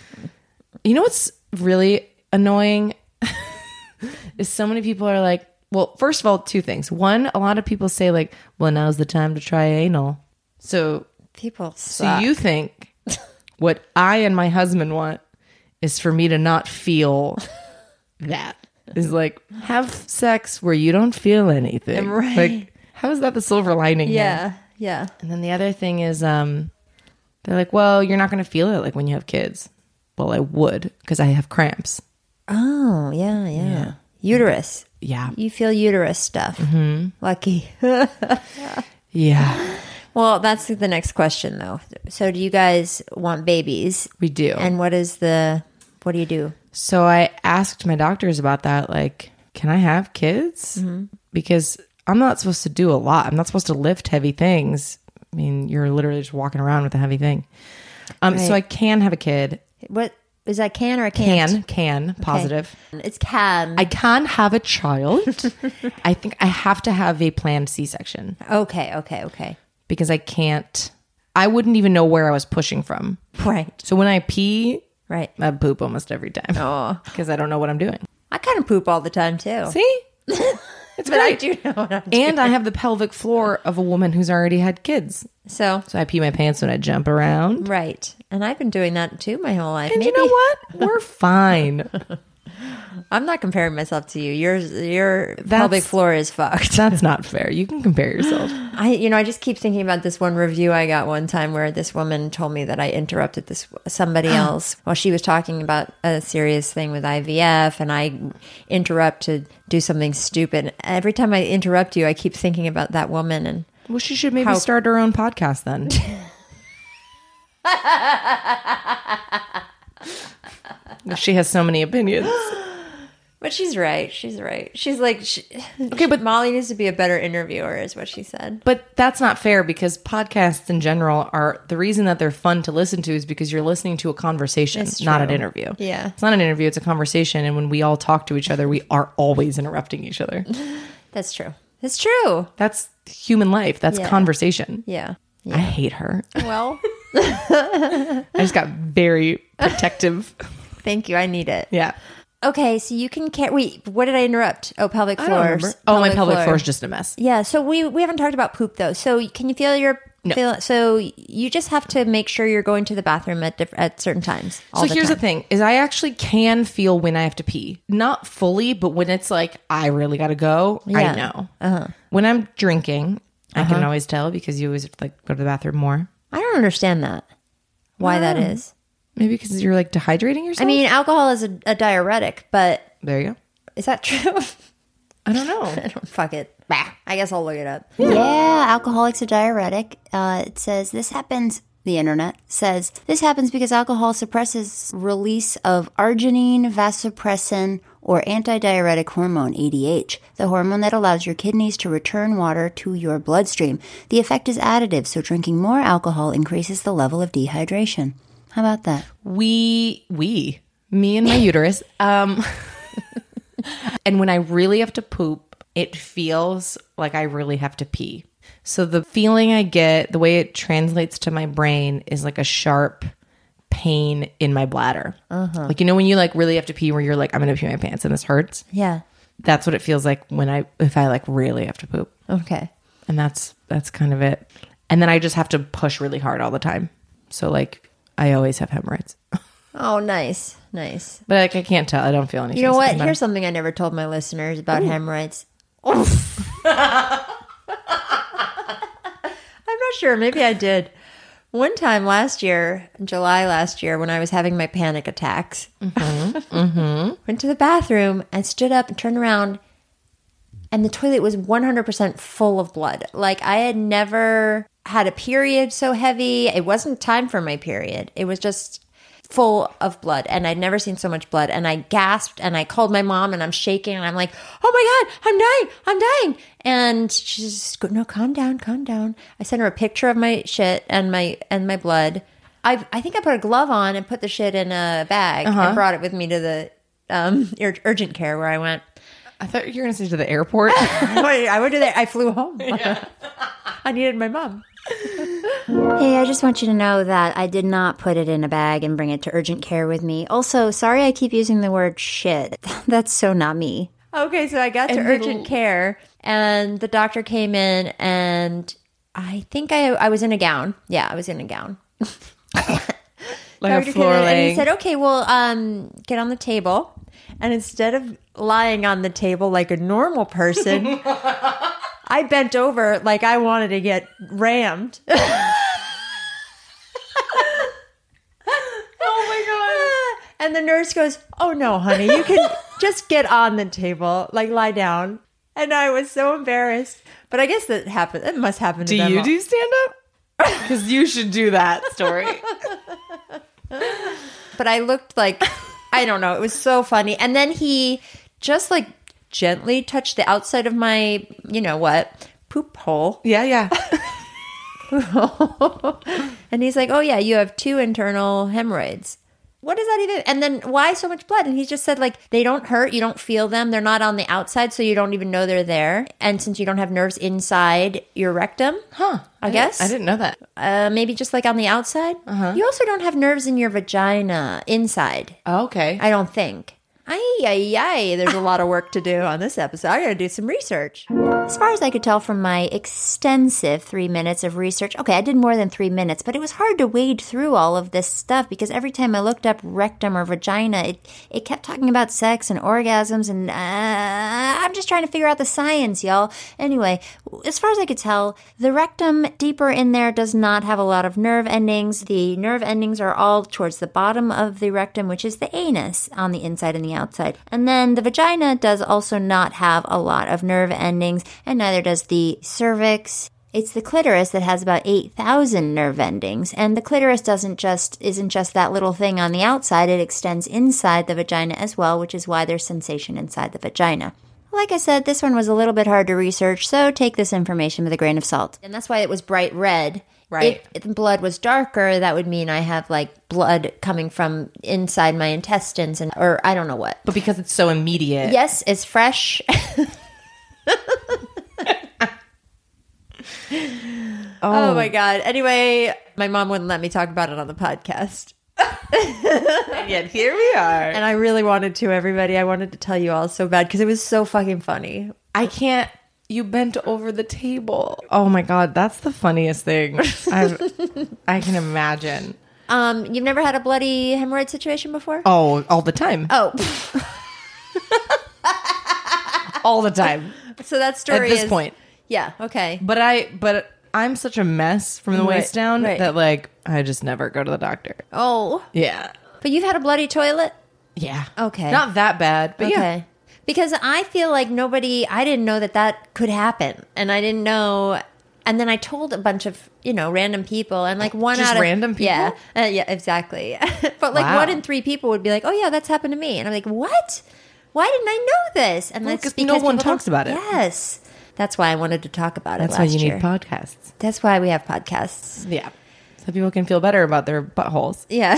You know what's really annoying is so many people are like, Well, first of all, two things. One, a lot of people say like, well, now's the time to try anal. So People So suck. you think what I and my husband want is for me to not feel that. Is like, have sex where you don't feel anything. Right. Like, how is that the silver lining here? Yeah. Yeah. And then the other thing is, they're like, well, you're not going to feel it like when you have kids. Well, I would, because I have cramps. Oh, yeah. Uterus. Yeah. You feel uterus stuff. Mm-hmm. Lucky. Yeah, Well, that's the next question, though. So, do you guys want babies? we do. And what do you do? So I asked my doctors about that. Like, can I have kids? Mm-hmm. Because I'm not supposed to do a lot. I'm not supposed to lift heavy things. I mean, you're literally just walking around with a heavy thing. So I can have a kid. What is that? Can or a can't? Can, positive. It's can. I can have a child. I think I have to have a planned C-section Okay. because I wouldn't even know where I was pushing from. Right. So when I pee, Right. I poop almost every time. Oh, Because I don't know what I'm doing. I kind of poop all the time too. See? It's But I great. do know what I'm doing. And I have the pelvic floor of a woman who's already had kids. So, So I pee my pants when I jump around. right. And I've been doing that too my whole life. And you know what? We're fine. I'm not comparing myself to you. Your pelvic floor is fucked. That's not fair. You can compare yourself. I just keep thinking about this one review I got one time where this woman told me that I interrupted somebody else while she was talking about a serious thing with IVF, and I interrupt to do something stupid. Every time I interrupt you, I keep thinking about that woman, and Well, she should maybe start her own podcast then. If she has so many opinions. but she's right. She's like, Okay, but Molly needs to be a better interviewer, is what she said. But that's not fair because podcasts in general are the reason that they're fun to listen to is because you're listening to a conversation, It's not an true. interview. Yeah. It's not an interview, it's a conversation. And when we all talk to each other, we are always interrupting each other. That's true. It's true. That's human life. That's Yeah. conversation. Yeah. I hate her. Well, I just got very protective. thank you. I need it. Yeah. Okay, so you can wait. What did I interrupt? Oh, pelvic I don't floors. remember. Oh, my pelvic floor is just a mess. Yeah. So we haven't talked about poop though. So can you feel your? No. So you just have to make sure you're going to the bathroom at certain times. So here's the thing is I actually can feel when I have to pee. Not fully, but when it's like, I really got to go, I know. When I'm drinking, I can always tell because you always like go to the bathroom more. I don't understand that. Why that is? Maybe because you're like dehydrating yourself? I mean, alcohol is a diuretic, but there you go. is that true? I don't know. I don't, fuck it. Bah. I guess I'll look it up. Yeah, alcoholic's a diuretic. It says this happens. The internet says this happens because alcohol suppresses release of arginine, vasopressin, or antidiuretic hormone, ADH, the hormone that allows your kidneys to return water to your bloodstream. The effect is additive, so drinking more alcohol increases the level of dehydration. How about that? Me and my uterus. And when I really have to poop, it feels like I really have to pee. So the feeling I get, the way it translates to my brain is like a sharp pain in my bladder. Like, you know, when you like really have to pee where you're like, I'm going to pee my pants and this hurts. Yeah. That's what it feels like if I like really have to poop. Okay. And that's kind of it. And then I just have to push really hard all the time. So like I always have hemorrhoids. Oh, nice. Nice. But like I can't tell. I don't feel anything. You know what? Sometimes. Here's something I never told my listeners about hemorrhoids. I'm not sure. Maybe I did. One time last year, in July last year, when I was having my panic attacks, went to the bathroom and stood up and turned around, and the toilet was 100% full of blood. Like, I had never had a period so heavy. It wasn't time for my period. It was just full of blood, and I'd never seen so much blood. And I gasped, and I called my mom, and I'm shaking, and I'm like, "Oh my God, I'm dying!" And she's just, "No, calm down." I sent her a picture of my shit and my blood. I think I put a glove on and put the shit in a bag and brought it with me to the urgent care where I went. I thought you were going to say to the airport. I went to there. I flew home. Yeah. I needed my mom. Hey, I just want you to know that I did not put it in a bag and bring it to urgent care with me. Also, sorry I keep using the word shit. That's so not me. Okay, so I got to urgent care, and the doctor came in, and I think I was in a gown. Yeah, I was in a gown. Like a floor and laying. he said, okay, well, get on the table. And instead of lying on the table like a normal person, I bent over like I wanted to get rammed. Oh my God. And the nurse goes, oh no, honey, you can just get on the table, like lie down. And I was so embarrassed. But I guess that happened. It must happen to Do them you all. do stand up? Because you should do that story. But I looked like, I don't know, it was so funny. And then he just like gently touched the outside of my, you know what, poop hole. Yeah. And he's like, oh yeah, you have 2 internal hemorrhoids. What does that even? And then why so much blood? And he just said, like, they don't hurt. You don't feel them. They're not on the outside, so you don't even know they're there. And since you don't have nerves inside your rectum, I guess. I didn't know that. Maybe just like on the outside. You also don't have nerves in your vagina inside. Oh, okay. I don't think. Ay. There's a lot of work to do on this episode. I gotta do some research. As far as I could tell from my extensive 3 minutes of research, okay, I did more than 3 minutes, but it was hard to wade through all of this stuff because every time I looked up rectum or vagina, it kept talking about sex and orgasms, and I'm just trying to figure out the science, y'all. Anyway, as far as I could tell, the rectum deeper in there does not have a lot of nerve endings. The nerve endings are all towards the bottom of the rectum, which is the anus on the inside and the outside. And then the vagina does also not have a lot of nerve endings, and neither does the cervix. It's the clitoris that has about 8,000 nerve endings, and the clitoris isn't just that little thing on the outside. It extends inside the vagina as well, which is why there's sensation inside the vagina. Like I said, this one was a little bit hard to research, so take this information with a grain of salt. And that's why it was bright red. Right. If the blood was darker, that would mean I have like blood coming from inside my intestines or I don't know what. But because it's so immediate. Yes, it's fresh. Oh my God. Anyway, my mom wouldn't let me talk about it on the podcast. And yet here we are. And I really wanted to, everybody. I wanted to tell you all so bad because it was so fucking funny. I can't. You bent over the table. Oh my God, that's the funniest thing I can imagine. You've never had a bloody hemorrhoid situation before? Oh, all the time. Oh. All the time. So that story At this point. Yeah, okay. But I'm such a mess from the waist down right. that like I just never go to the doctor. Oh. Yeah. But you've had a bloody toilet? Yeah. Okay. Not that bad, but yeah. Okay. Because I feel like I didn't know that could happen. And I didn't know. And then I told a bunch of, random people. And like one Just out of. random people? Yeah. Yeah, exactly. But like Wow. 1 in 3 people would be like, oh yeah, that's happened to me. And I'm like, what? Why didn't I know this? And Well, that's 'cause no one people talks about it. Yes. That's why I wanted to talk about That's it why last you year. need podcasts. That's why we have podcasts. Yeah. So people can feel better about their buttholes. Yeah.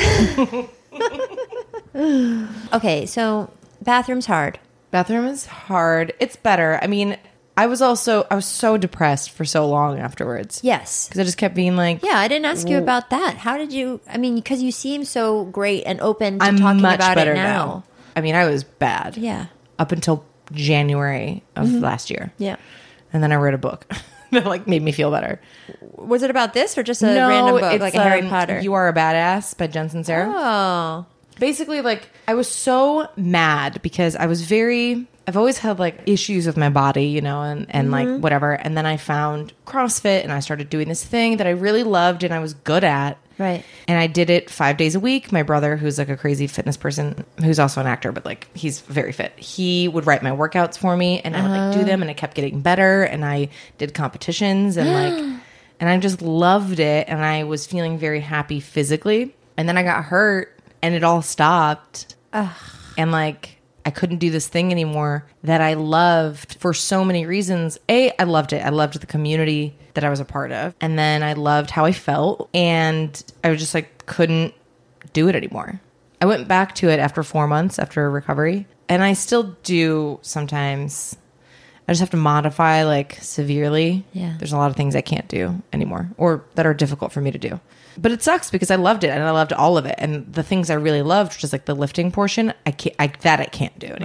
Okay, so bathroom's hard. Bathroom is hard. It's better. I mean, I was so depressed for so long afterwards. Yes. Because I just kept being like, Yeah, I didn't ask you about that. How did you? I mean, because you seem so great and open to I'm talking much about better it now. I mean, I was bad. Yeah. Up until January of last year. Yeah. And then I read a book that like made me feel better. Was it about this or just a random book it's, like a Harry Potter? You Are a Badass by Jensen Sarah. Oh. Basically, like, I was so mad because I've always had like issues with my body, and like whatever. And then I found CrossFit and I started doing this thing that I really loved and I was good at. Right. And I did it 5 days a week. My brother, who's like a crazy fitness person, who's also an actor, but like he's very fit. He would write my workouts for me and I would like do them and it kept getting better. And I did competitions and like, and I just loved it. And I was feeling very happy physically. And then I got hurt and it all stopped. And like, I couldn't do this thing anymore that I loved for so many reasons. I loved it. I loved the community that I was a part of. And then I loved how I felt. And I was just like, couldn't do it anymore. I went back to it after 4 months after recovery. And I still do sometimes. I just have to modify like severely. Yeah. There's a lot of things I can't do anymore or that are difficult for me to do. But it sucks because I loved it and I loved all of it. And the things I really loved, which is like the lifting portion, I can't do anymore. Right.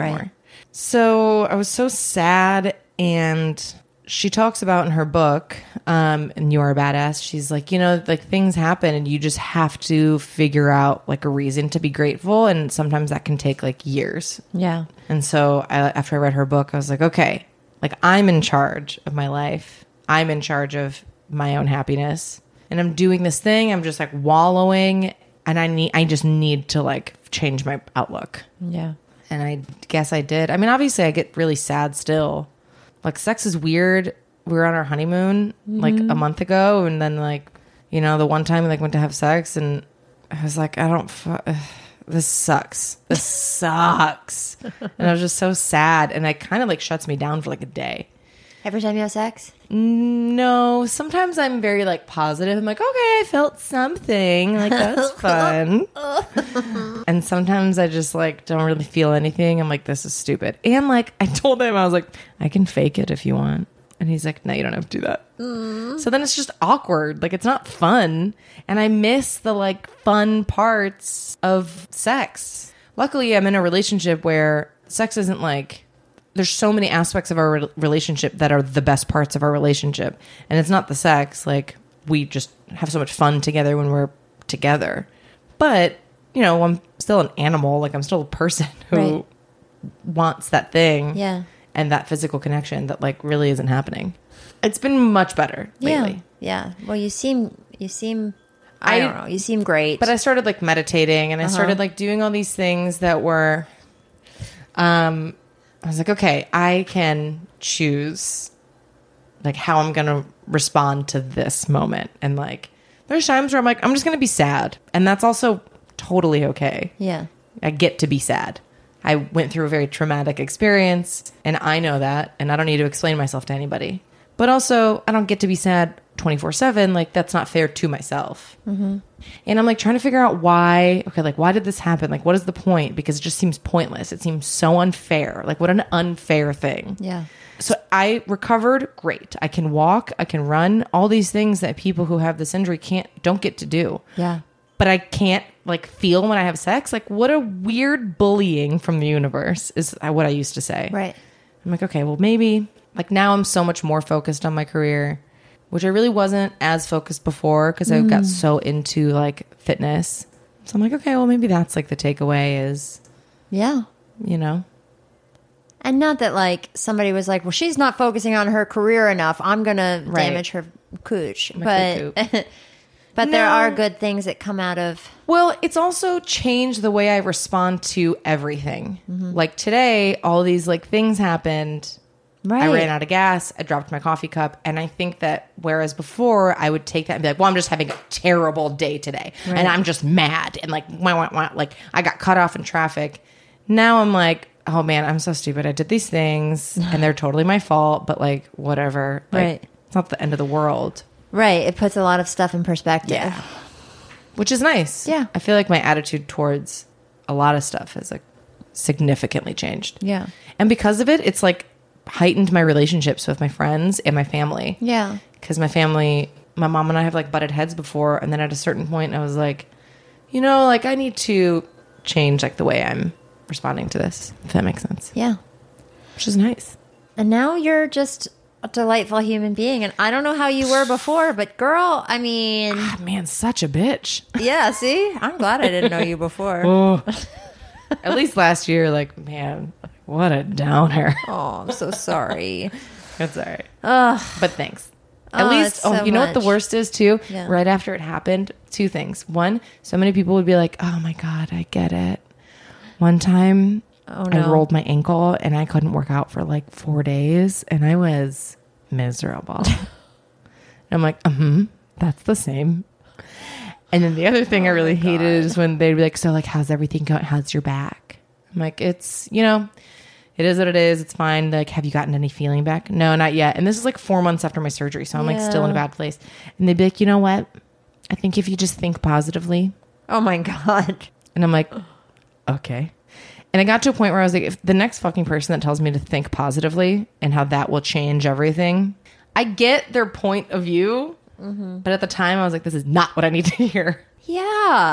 So I was so sad, and she talks about in her book, and You Are a Badass, she's like, like things happen and you just have to figure out like a reason to be grateful. And sometimes that can take like years. Yeah. And so after I read her book, I was like, okay, like I'm in charge of my life. I'm in charge of my own happiness. And I'm doing this thing. I'm just like wallowing, and I just need to like change my outlook. Yeah. And I guess I did. I mean, obviously I get really sad still. Like sex is weird. We were on our honeymoon like a month ago, and then like, the one time we like went to have sex, and I was like, this sucks. This sucks. And I was just so sad, and it kind of like shuts me down for like a day. Every time you have sex? No, sometimes I'm very like positive. I'm like, okay, I felt something. Like that's fun. And sometimes I just like don't really feel anything. I'm like, this is stupid. And like I told him, I was like, I can fake it if you want. And he's like, no, you don't have to do that. So then it's just awkward. Like it's not fun. And I miss the like fun parts of sex. Luckily, I'm in a relationship where sex isn't like, there's so many aspects of our relationship that are the best parts of our relationship. And it's not the sex. Like we just have so much fun together when we're together. But, I'm still an animal. Like I'm still a person who wants that thing. Yeah. And that physical connection that like really isn't happening. It's been much better lately. Yeah. Well, you seem, I don't know. You seem great. But I started like meditating, and I started like doing all these things that were, I was like, okay, I can choose like how I'm going to respond to this moment. And like, there's times where I'm like, I'm just going to be sad. And that's also totally okay. Yeah. I get to be sad. I went through a very traumatic experience, and I know that, and I don't need to explain myself to anybody. But also, I don't get to be sad 24/7. Like, that's not fair to myself. Mm-hmm. And I'm like trying to figure out why. Okay, like, why did this happen? Like, what is the point? Because it just seems pointless. It seems so unfair. Like, what an unfair thing. Yeah. So I recovered great. I can walk, I can run, all these things that people who have this injury don't get to do. Yeah. But I can't like feel when I have sex. Like, what a weird bullying from the universe is what I used to say. Right. I'm like, okay, well, maybe like now I'm so much more focused on my career, which I really wasn't as focused before because I got so into like fitness. So I'm like, okay, well, maybe that's like the takeaway is, Yeah. And not that like somebody was like, well, she's not focusing on her career enough. I'm going to damage her cooch. But there are good things that come out of... Well, it's also changed the way I respond to everything. Mm-hmm. Like today, all these like things happened. Right. I ran out of gas. I dropped my coffee cup. And I think that whereas before I would take that and be like, well, I'm just having a terrible day today. Right. And I'm just mad. And like, like I got cut off in traffic. Now I'm like, oh man, I'm so stupid. I did these things and they're totally my fault. But like, whatever. Like, right. It's not the end of the world. Right. It puts a lot of stuff in perspective. Yeah. Which is nice. Yeah. I feel like my attitude towards a lot of stuff has like significantly changed. Yeah. And because of it, it's like heightened my relationships with my friends and my family. Yeah. Because my family, my mom and I have like butted heads before. And then at a certain point, I was like, like I need to change like the way I'm responding to this, if that makes sense. Yeah. Which is nice. And now you're just a delightful human being. And I don't know how you were before, but girl, I mean... man, such a bitch. Yeah, see? I'm glad I didn't know you before. Oh. At least last year, like, man, what a downer. Oh, I'm so sorry. That's all right. But thanks. At least, you know what the worst is too? Yeah. Right after it happened, two things. One, so many people would be like, oh my God, I get it. One time... Oh, no. I rolled my ankle and I couldn't work out for like 4 days and I was miserable. And I'm like, that's the same. And then the other thing I really hated is when they'd be like, so like, how's everything going? How's your back? I'm like, it's, it is what it is. It's fine. Like, have you gotten any feeling back? No, not yet. And this is like 4 months after my surgery. So I'm like still in a bad place. And they'd be like, you know what? I think if you just think positively. Oh my God. And I'm like, okay. And I got to a point where I was like, if the next fucking person that tells me to think positively and how that will change everything, I get their point of view. Mm-hmm. But at the time I was like, this is not what I need to hear. Yeah.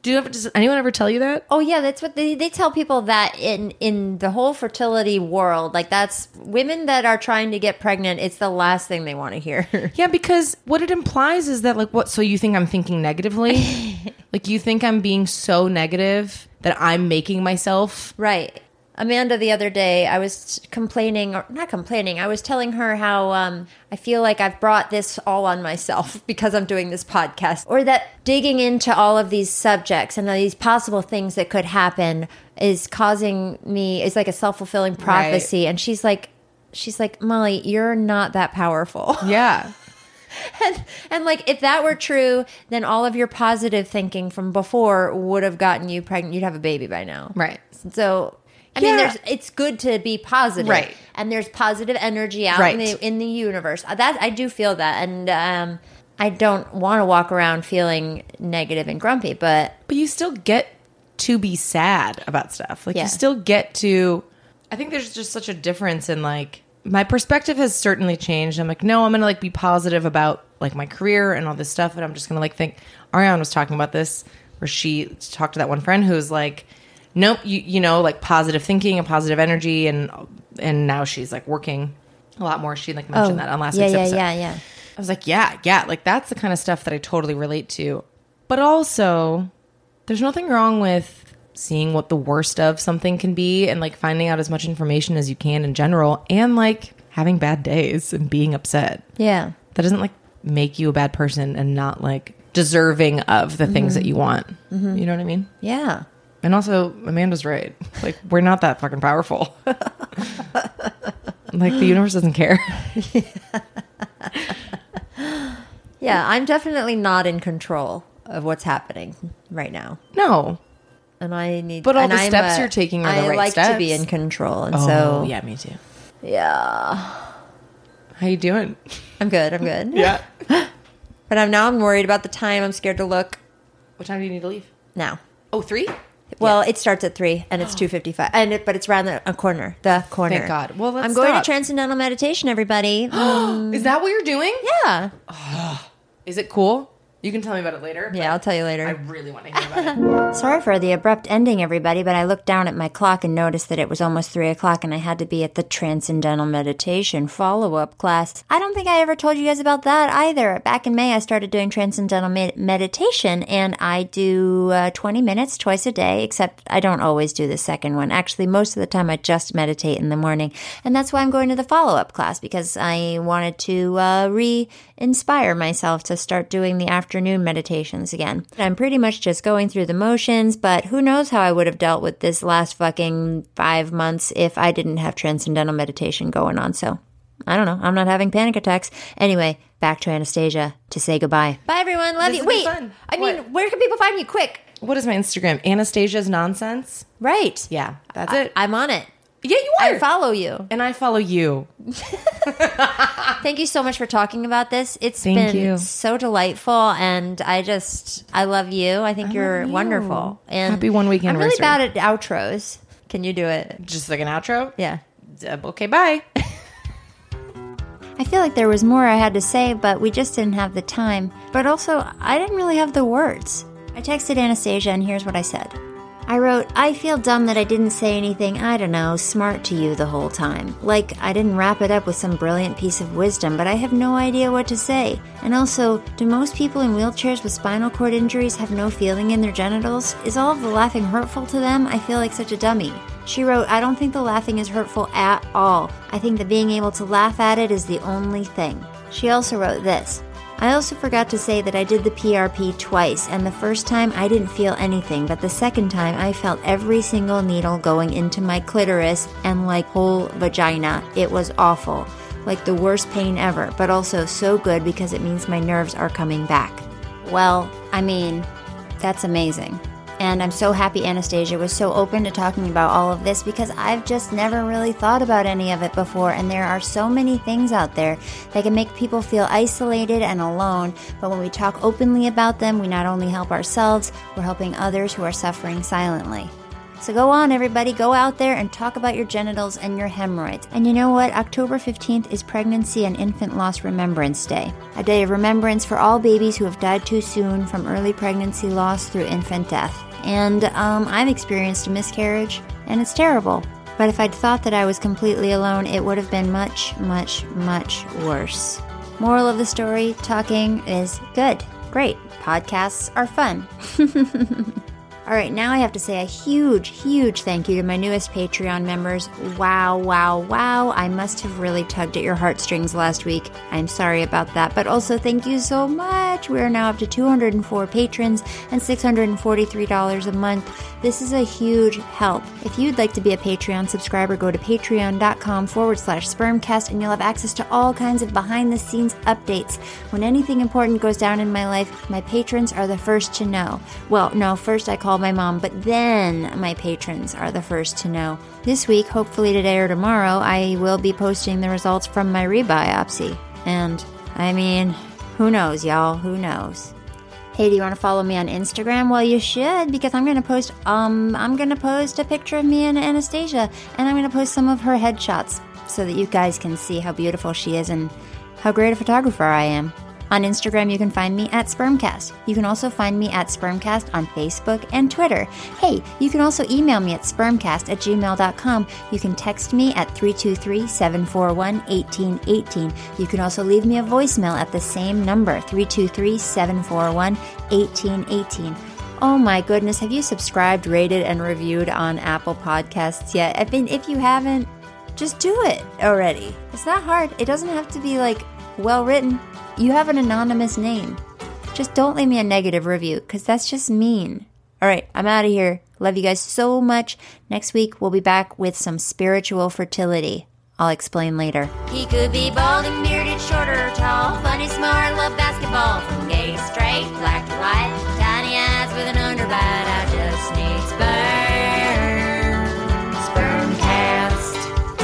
Does anyone ever tell you that? Oh yeah, that's what they tell people, that in the whole fertility world, like that's women that are trying to get pregnant, it's the last thing they want to hear. Yeah, because what it implies is that, like, what? So you think I'm thinking negatively? Like, you think I'm being so negative that I'm making myself Right. Amanda, the other day, I was not complaining, I was telling her how I feel like I've brought this all on myself because I'm doing this podcast. Or that digging into all of these subjects and these possible things that could happen is causing me, it's like a self-fulfilling prophecy. Right. And she's like, Molly, you're not that powerful. Yeah. And like, if that were true, then all of your positive thinking from before would have gotten you pregnant. You'd have a baby by now. Right. So... I mean, it's good to be positive, right? And there's positive energy out in the universe. That I do feel that, and I don't want to walk around feeling negative and grumpy, but you still get to be sad about stuff. Like you still get to. I think there's just such a difference in, like, my perspective has certainly changed. I'm like, no, I'm gonna like be positive about like my career and all this stuff, and I'm just gonna like think. Ariane was talking about this, where she talked to that one friend who's like, nope, you know, like positive thinking and positive energy, and now she's like working a lot more. She like mentioned that on last week's episode. Yeah. I was like, yeah, like that's the kind of stuff that I totally relate to. But also, there's nothing wrong with seeing what the worst of something can be and like finding out as much information as you can in general, and like having bad days and being upset. Yeah. That doesn't like make you a bad person and not like deserving of the things that you want. Mm-hmm. You know what I mean? Yeah. And also, Amanda's right. Like, we're not that fucking powerful. Like, the universe doesn't care. Yeah, I'm definitely not in control of what's happening right now. No. And I need... But all the steps you're taking are the right steps. I like to be in control, and so... yeah, me too. Yeah. How you doing? I'm good. Yeah. But I'm worried about the time. I'm scared to look. What time do you need to leave? Now. Oh, 3? Well, it starts at 3 and it's 2:55, but it's around the corner. The corner. Thank God. Well, I'm going to Transcendental Meditation, everybody. Is that what you're doing? Yeah. Is it cool? You can tell me about it later. Yeah, I'll tell you later. I really want to hear about it. Sorry for the abrupt ending, everybody, but I looked down at my clock and noticed that it was almost 3 o'clock and I had to be at the Transcendental Meditation follow-up class. I don't think I ever told you guys about that either. Back in May, I started doing Transcendental Meditation, and I do 20 minutes twice a day, except I don't always do the second one. Actually, most of the time I just meditate in the morning, and that's why I'm going to the follow-up class, because I wanted to re-inspire myself to start doing the afternoon meditations again. I'm pretty much just going through the motions, but who knows how I would have dealt with this last fucking 5 months if I didn't have Transcendental Meditation going on. So I don't know. I'm not having panic attacks. Anyway, back to Anastasia to say goodbye. Bye, everyone. Love you. Wait, fun. I mean, where can people find you? Quick. What is my Instagram? Anastasia's Nonsense. Right. Yeah, that's it. I'm on it. Yeah, you are. I follow you. And I follow you. Thank you so much for talking about this. It's been so delightful, and I love you. I think you're wonderful. And happy 1 week anniversary. I'm really bad at outros. Can you do it? Just like an outro? Yeah. Okay, bye. I feel like there was more I had to say, but we just didn't have the time. But also, I didn't really have the words. I texted Anastasia, and here's what I said. I wrote, I feel dumb that I didn't say anything, I don't know, smart to you the whole time. Like, I didn't wrap it up with some brilliant piece of wisdom, but I have no idea what to say. And also, do most people in wheelchairs with spinal cord injuries have no feeling in their genitals? Is all of the laughing hurtful to them? I feel like such a dummy. She wrote, I don't think the laughing is hurtful at all. I think that being able to laugh at it is the only thing. She also wrote this. I also forgot to say that I did the PRP twice, and the first time I didn't feel anything, but the second time I felt every single needle going into my clitoris and like whole vagina. It was awful, like the worst pain ever, but also so good because it means my nerves are coming back. Well, I mean, that's amazing. And I'm so happy Anastasia was so open to talking about all of this, because I've just never really thought about any of it before, and there are so many things out there that can make people feel isolated and alone, but when we talk openly about them, we not only help ourselves, we're helping others who are suffering silently. So go on, everybody. Go out there and talk about your genitals and your hemorrhoids. And you know what? October 15th is Pregnancy and Infant Loss Remembrance Day. A day of remembrance for all babies who have died too soon from early pregnancy loss through infant death. And I've experienced a miscarriage, and it's terrible. But if I'd thought that I was completely alone, it would have been much, much, much worse. Moral of the story, talking is good. Great. Podcasts are fun. All right, now I have to say a huge, huge thank you to my newest Patreon members. Wow, wow, wow. I must have really tugged at your heartstrings last week. I'm sorry about that, but also thank you so much. We are now up to 204 patrons and $643 a month. This is a huge help. If you'd like to be a Patreon subscriber, go to patreon.com/spermcast and you'll have access to all kinds of behind-the-scenes updates. When anything important goes down in my life, my patrons are the first to know. Well, no, first I call my mom, but then my patrons are the first to know. This week, hopefully today or tomorrow, I will be posting the results from my rebiopsy. And, I mean, who knows, y'all? Who knows? Hey, do you want to follow me on Instagram? Well, you should, because I'm going to post a picture of me and Anastasia, and I'm going to post some of her headshots so that you guys can see how beautiful she is and how great a photographer I am. On Instagram, you can find me at Spermcast. You can also find me at Spermcast on Facebook and Twitter. Hey, you can also email me at spermcast@gmail.com. You can text me at 323-741-1818. You can also leave me a voicemail at the same number, 323-741-1818. Oh my goodness, have you subscribed, rated, and reviewed on Apple Podcasts yet? I mean, if you haven't, just do it already. It's not hard. It doesn't have to be, well written. You have an anonymous name. Just don't leave me a negative review, because that's just mean. All right, I'm out of here. Love you guys so much. Next week, we'll be back with some spiritual fertility. I'll explain later. He could be bald and bearded, short or tall, funny, smart, love basketball, from gay to straight, black to white, tiny eyes with an underbite. I just need Spermcast.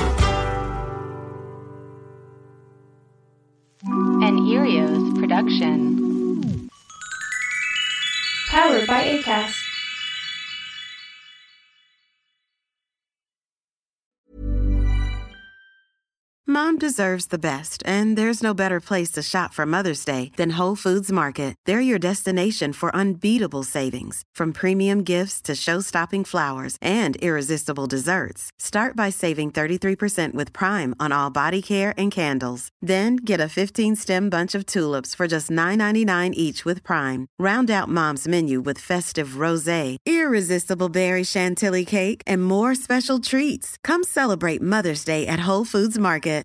An Erios production. Powered by Acast. Mom deserves the best, and there's no better place to shop for Mother's Day than Whole Foods Market. They're your destination for unbeatable savings, from premium gifts to show-stopping flowers and irresistible desserts. Start by saving 33% with Prime on all body care and candles. Then get a 15-stem bunch of tulips for just $9.99 each with Prime. Round out Mom's menu with festive rosé, irresistible berry chantilly cake, and more special treats. Come celebrate Mother's Day at Whole Foods Market.